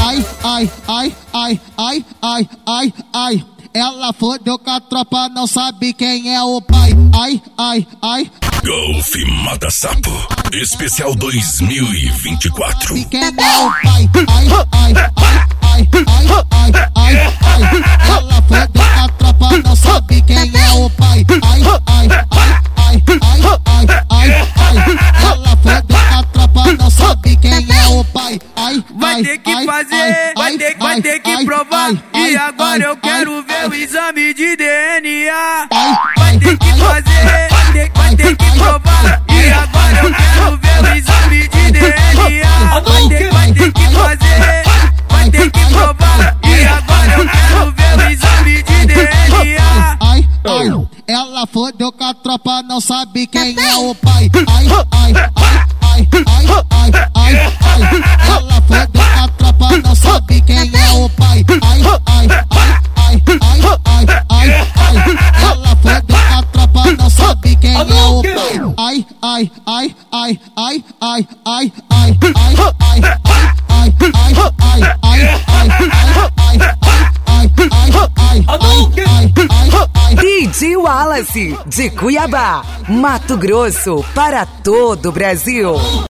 ai, ai, ai, ai, ai, ai, ai, ai. Ela fodeu com a tropa, não sabe quem é o pai. Ai, ai, ai. Golf Mata Sapo, especial 2024. E quem é o pai? Ai, ai, ai, ai, ai, ai, ai, ai. Ela fodeu com a tropa, não sabe quem é o pai. Ai, ai, ai, ai, ai, ai, ai, ai. Ela fodeu com a tropa, não sabe quem é o pai. Ai, vai ter que fazer, vai ter que provar. E agora eu quero ver o exame de DNA. Vai ter que fazer, vai ter que provar. E agora eu quero ver o exame de DNA. Vai ter que fazer, vai ter que provar. E agora eu quero ver o exame de DNA. Ai, ai, ela fodeu com a tropa, não sabe quem é o pai. Ai, ai, ai, ai, ai, ai, ai, ai. Ela fodeu com a tropa, não sabe quem é o pai. Ai, ai, ai, ai, ai, ai, ai, ai. Ela fodeu com a tropa, não sabe quem é o pai. Ai, ai, ai, ai, ai, ai, ai, ai, ai, ai, ai, ai, ai, ai, DJ Wallace, de Cuiabá, Mato Grosso, para todo o Brasil.